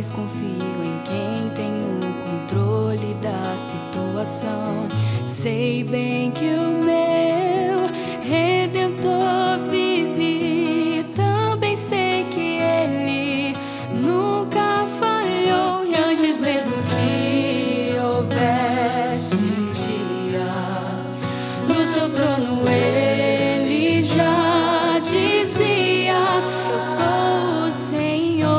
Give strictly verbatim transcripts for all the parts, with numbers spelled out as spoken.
mas confio em quem tem o controle da situação. Sei bem que o meu Redentor vive, também sei que Ele nunca falhou. E antes mesmo que houvesse dia, no seu trono Ele já dizia: eu sou o Senhor.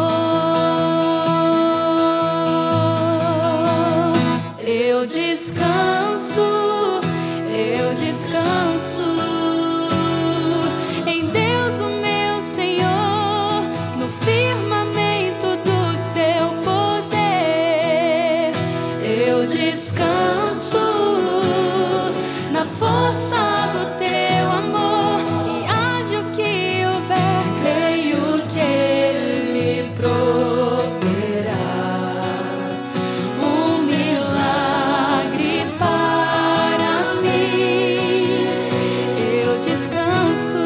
Eu descanso, eu descanso em Deus, o meu Senhor, no firmamento do seu poder. Eu descanso na força do teu amor, e haja o que houver, creio que Ele proverá um milagre para mim. Eu descanso.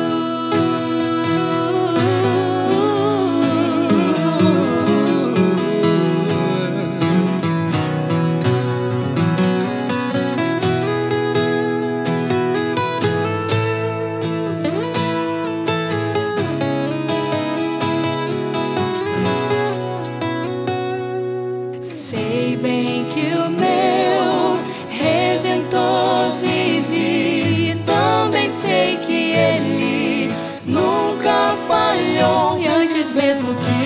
Sei bem que o meu Redentor vive, também sei que Ele nunca falhou. E antes mesmo que